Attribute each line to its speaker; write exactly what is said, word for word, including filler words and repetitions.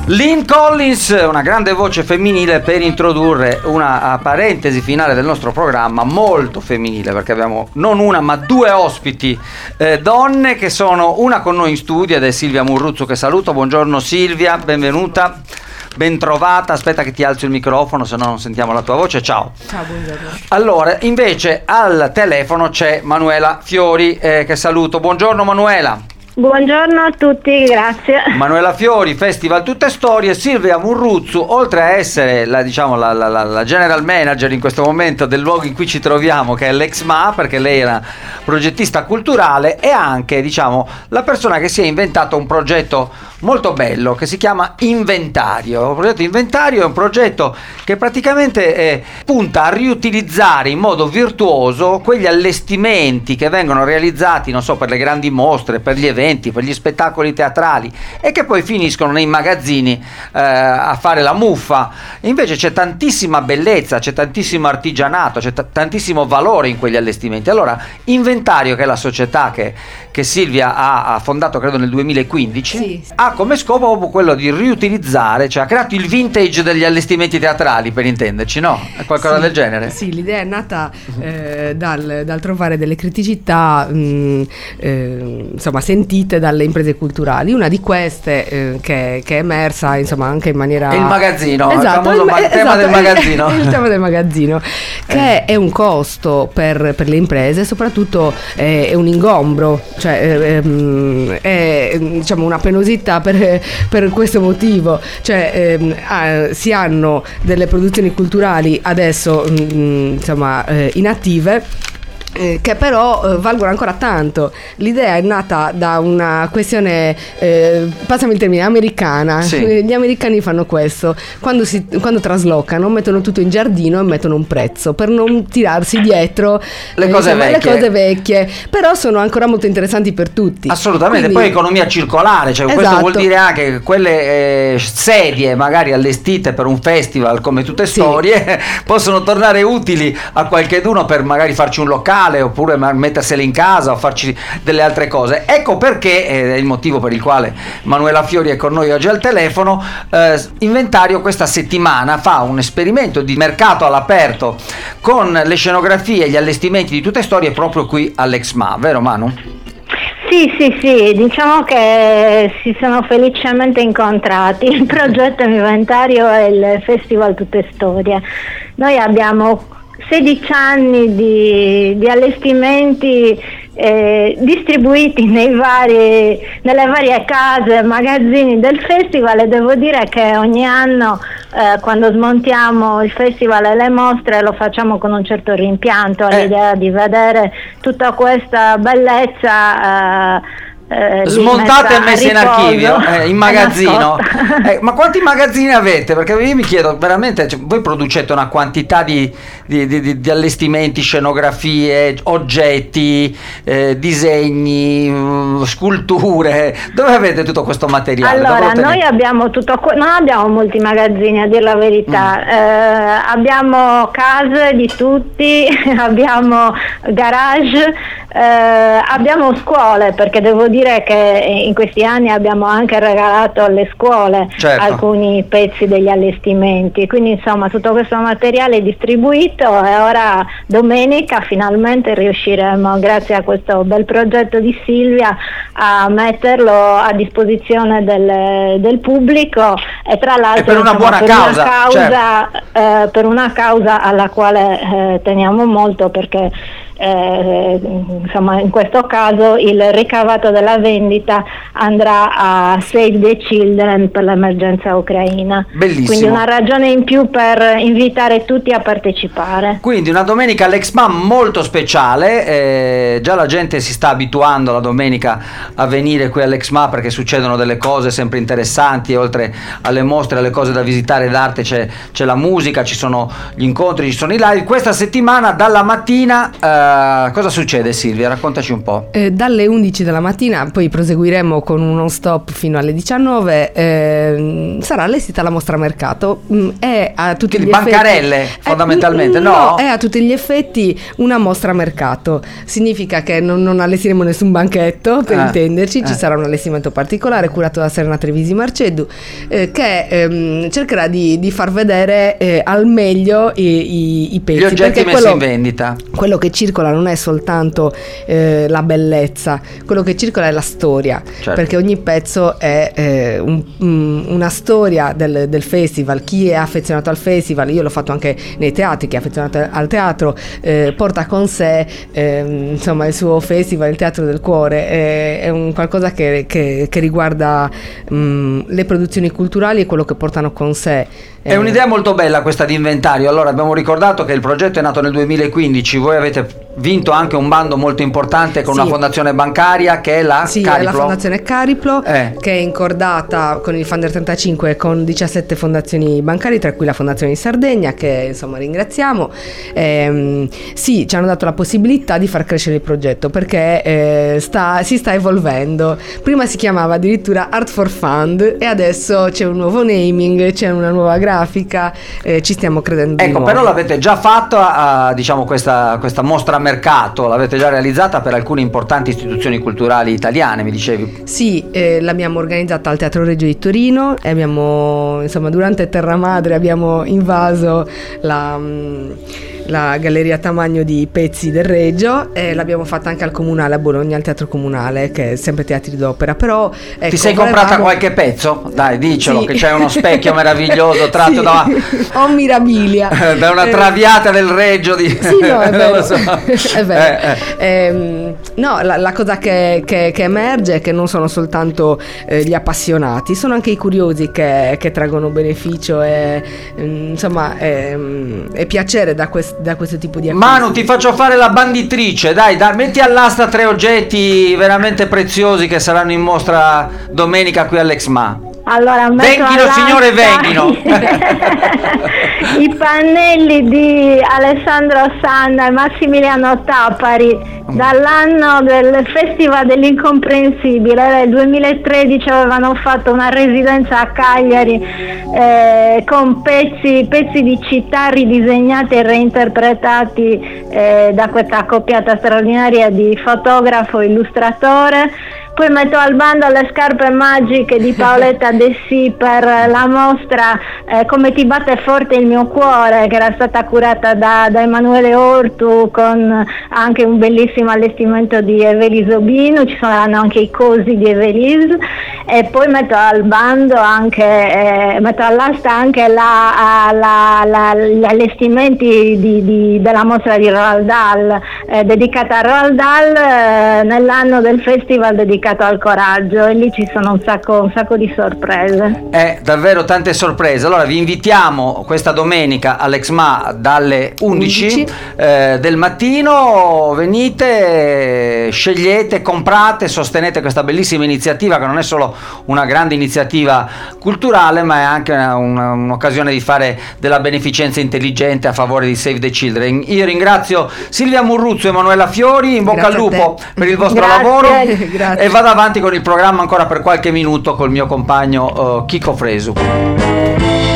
Speaker 1: Lynn Collins, una grande voce femminile per introdurre una parentesi finale del nostro programma, molto femminile, perché abbiamo non una ma due ospiti eh, donne, che sono una con noi in studio ed è Silvia Murruzzo, che saluto. Buongiorno Silvia, benvenuta, bentrovata. Aspetta che ti alzo il microfono, se no non sentiamo la tua voce. Ciao.
Speaker 2: Ciao, buongiorno.
Speaker 1: Allora, invece al telefono c'è Manuela Fiori, eh, che saluto. Buongiorno Manuela.
Speaker 3: Buongiorno a tutti, grazie.
Speaker 1: Manuela Fiori, Festival Tutte Storie. Silvia Murruzzo, oltre a essere la, diciamo, la, la, la, la general manager in questo momento del luogo in cui ci troviamo, che è l'E X M A, perché lei era progettista culturale, è anche, diciamo, la persona che si è inventato un progetto molto bello che si chiama Inventario. Il progetto Inventario è un progetto che praticamente eh, punta a riutilizzare in modo virtuoso quegli allestimenti che vengono realizzati, non so, per le grandi mostre, per gli eventi, per gli spettacoli teatrali, e che poi finiscono nei magazzini eh, a fare la muffa. Invece c'è tantissima bellezza, c'è tantissimo artigianato, c'è t- tantissimo valore in quegli allestimenti. Allora Inventario, che è la società che, che Silvia ha, ha fondato credo nel duemilaquindici, sì, ha come scopo proprio quello di riutilizzare, cioè ha creato il vintage degli allestimenti teatrali, per intenderci, no? È qualcosa
Speaker 2: sì,
Speaker 1: del genere?
Speaker 2: Sì, l'idea è nata eh, dal, dal trovare delle criticità mh, eh, insomma sentite dalle imprese culturali. Una di queste eh, che, che è emersa insomma anche in maniera...
Speaker 1: È il magazzino,
Speaker 2: esatto,
Speaker 1: il famoso
Speaker 2: il,
Speaker 1: ma-
Speaker 2: esatto,
Speaker 1: tema del magazzino.
Speaker 2: Il tema del magazzino, che eh. è un costo per, per le imprese, soprattutto eh, è un ingombro, cioè eh, è diciamo una penosità per, per questo motivo, cioè eh, ah, si hanno delle produzioni culturali adesso mh, insomma eh, inattive, Eh, che però eh, valgono ancora tanto. L'idea è nata da una questione, eh, passami il termine, americana.
Speaker 1: Sì.
Speaker 2: Gli americani fanno questo: quando, si, quando traslocano mettono tutto in giardino e mettono un prezzo per non tirarsi dietro
Speaker 1: le,
Speaker 2: eh,
Speaker 1: cose,
Speaker 2: insomma,
Speaker 1: vecchie.
Speaker 2: le cose vecchie, però sono ancora molto interessanti per tutti.
Speaker 1: Assolutamente.
Speaker 2: Quindi,
Speaker 1: poi economia circolare, cioè
Speaker 2: esatto.
Speaker 1: Questo vuol dire anche che quelle eh, sedie magari allestite per un festival come Tutte Storie sì. possono tornare utili a qualcheduno per magari farci un locale, oppure mettersele in casa o farci delle altre cose. Ecco perché eh, è il motivo per il quale Manuela Fiori è con noi oggi al telefono. eh, Inventario questa settimana fa un esperimento di mercato all'aperto con le scenografie e gli allestimenti di Tutte Storie proprio qui all'E X M A, vero Manu?
Speaker 3: Sì, sì, sì, diciamo che si sono felicemente incontrati il progetto Inventario e il Festival Tutte Storie. Noi abbiamo sedici anni di, di allestimenti eh, distribuiti nei vari, nelle varie case, magazzini del festival, e devo dire che ogni anno eh, quando smontiamo il festival e le mostre lo facciamo con un certo rimpianto, all'idea eh. di vedere tutta questa bellezza eh, Eh,
Speaker 1: smontate e messe in archivio, eh, in magazzino. Eh, ma quanti magazzini avete? Perché io mi chiedo veramente, cioè, voi producete una quantità di, di, di, di allestimenti, scenografie, oggetti, eh, disegni, mh, sculture. Dove avete tutto questo materiale?
Speaker 3: Allora, noi abbiamo tutto, non abbiamo molti magazzini, a dire la verità. Mm. Eh, abbiamo case di tutti, abbiamo garage, eh, abbiamo scuole, perché devo dire dire che in questi anni abbiamo anche regalato alle scuole certo. alcuni pezzi degli allestimenti, quindi insomma tutto questo materiale è distribuito, e ora domenica finalmente riusciremo, grazie a questo bel progetto di Silvia, a metterlo a disposizione del, del pubblico, e tra l'altro
Speaker 1: e per una
Speaker 3: insomma,
Speaker 1: buona
Speaker 3: per
Speaker 1: causa,
Speaker 3: una causa
Speaker 1: certo.
Speaker 3: eh, per una causa alla quale eh, teniamo molto, perché Eh, insomma in questo caso il ricavato della vendita andrà a Save the Children per l'emergenza ucraina.
Speaker 1: Bellissimo.
Speaker 3: Quindi una ragione in più per invitare tutti a partecipare.
Speaker 1: Quindi una domenica all'E X M A molto speciale, eh, già la gente si sta abituando la domenica a venire qui all'E X M A, perché succedono delle cose sempre interessanti, oltre alle mostre, alle cose da visitare d'arte c'è, c'è la musica, ci sono gli incontri, ci sono i live. Questa settimana dalla mattina eh, cosa succede, Silvia? Raccontaci un po'.
Speaker 2: Eh, dalle undici della mattina, poi proseguiremo con uno stop fino alle diciannove, eh, sarà allestita la mostra mercato, mh, e a tutti
Speaker 1: Quindi
Speaker 2: gli
Speaker 1: bancarelle,
Speaker 2: effetti,
Speaker 1: fondamentalmente,
Speaker 2: eh,
Speaker 1: no?
Speaker 2: no? È a tutti gli effetti una mostra mercato. Significa che non, non allestiremo nessun banchetto, per
Speaker 1: eh,
Speaker 2: intenderci,
Speaker 1: eh.
Speaker 2: ci sarà un allestimento particolare curato da Serena Trevisi Marceddu, eh, che ehm, cercherà di, di far vedere eh, al meglio i, i, i pezzi.
Speaker 1: Gli oggetti
Speaker 2: perché
Speaker 1: messi
Speaker 2: quello,
Speaker 1: in vendita.
Speaker 2: Quello che circola non è soltanto eh, la bellezza, quello che circola è la storia,
Speaker 1: Certo.
Speaker 2: perché ogni pezzo è eh, un, un, una storia del, del festival. Chi è affezionato al festival, io l'ho fatto anche nei teatri, chi è affezionato al teatro eh, porta con sé eh, insomma il suo festival, il teatro del cuore, è, è un qualcosa che, che, che riguarda mh, le produzioni culturali e quello che portano con sé.
Speaker 1: È un'idea molto bella questa di inventario. Allora, abbiamo ricordato che il progetto è nato nel duemilaquindici, voi avete vinto anche un bando molto importante con
Speaker 2: Sì.
Speaker 1: una fondazione bancaria che è la
Speaker 2: Sì,
Speaker 1: Cariplo.
Speaker 2: è la fondazione Cariplo,
Speaker 1: Eh.
Speaker 2: che è incordata con il Funder trentacinque con diciassette fondazioni bancarie, tra cui la Fondazione di Sardegna, che insomma ringraziamo. Ehm, sì, ci hanno dato la possibilità di far crescere il progetto, perché eh, sta, si sta evolvendo. Prima si chiamava addirittura Art for Fund e adesso c'è un nuovo naming, c'è una nuova grafica, eh, ci stiamo credendo di
Speaker 1: Ecco,
Speaker 2: nuovo.
Speaker 1: però l'avete già fatto, a, diciamo, questa, questa mostra a mercato, l'avete già realizzata per alcune importanti istituzioni culturali italiane, mi dicevi.
Speaker 2: Sì, eh, l'abbiamo organizzata al Teatro Regio di Torino e abbiamo, insomma, durante Terra Madre abbiamo invaso la, mh, la Galleria Tamagno di Pezzi del Regio e l'abbiamo fatta anche al Comunale a Bologna, al Teatro Comunale, che è sempre teatri d'opera. Però ecco,
Speaker 1: Ti sei comprata
Speaker 2: volevamo...
Speaker 1: qualche pezzo? Dai, dicelo,
Speaker 2: Sì.
Speaker 1: che c'è uno specchio meraviglioso tratto
Speaker 2: Sì.
Speaker 1: da,
Speaker 2: Ho mirabilia
Speaker 1: da una
Speaker 2: Eh,
Speaker 1: traviata del Reggio di...
Speaker 2: Sì, no, è
Speaker 1: Non
Speaker 2: vero.
Speaker 1: lo so.
Speaker 2: È vero.
Speaker 1: Eh, eh.
Speaker 2: Ehm, no, la, la cosa che, che, che emerge è che non sono soltanto eh, gli appassionati, sono anche i curiosi che, che traggono beneficio e mm, insomma è, è piacere da, quest, da questo tipo di acquisti.
Speaker 1: Manu, ti faccio fare la banditrice, dai, dai, metti all'asta tre oggetti veramente preziosi che saranno in mostra domenica qui all'Exma.
Speaker 3: Allora, metto
Speaker 1: Venghino,
Speaker 3: all'asta
Speaker 1: signore, venghino.
Speaker 3: i pannelli di Alessandro Sanna e Massimiliano Tapari dall'anno del Festival dell'Incomprensibile. Nel duemilatredici avevano fatto una residenza a Cagliari eh, con pezzi, pezzi di città ridisegnati e reinterpretati eh, da questa accoppiata straordinaria di fotografo e illustratore. Poi metto al bando le scarpe magiche di Paoletta Dessì per la mostra eh, Come ti batte forte il mio cuore, che era stata curata da, da Emanuele Ortu, con anche un bellissimo allestimento di Evelise Obinu. Ci saranno anche i cosi di Evelise. E poi metto al bando anche, eh, metto all'asta anche la, la, la, gli allestimenti di, di, della mostra di Roald Dahl, eh, dedicata a Roald Dahl eh, nell'anno del festival dedicato al coraggio, e lì ci sono un sacco, un sacco di sorprese.
Speaker 1: Eh, davvero tante sorprese. Allora vi invitiamo questa domenica all'Exma dalle undici,
Speaker 2: undici.
Speaker 1: Eh, del mattino. Venite, scegliete, comprate, sostenete questa bellissima iniziativa, che non è solo una grande iniziativa culturale, ma è anche una, una, un'occasione di fare della beneficenza intelligente a favore di Save the Children. Io ringrazio Silvia Murruzzo e Emanuela Fiori, in bocca
Speaker 2: Grazie
Speaker 1: al
Speaker 2: a
Speaker 1: lupo
Speaker 2: te.
Speaker 1: per il vostro
Speaker 3: Grazie.
Speaker 1: lavoro.
Speaker 2: Grazie.
Speaker 1: E vado avanti con il programma ancora per qualche minuto col mio compagno uh, Chico Fresu.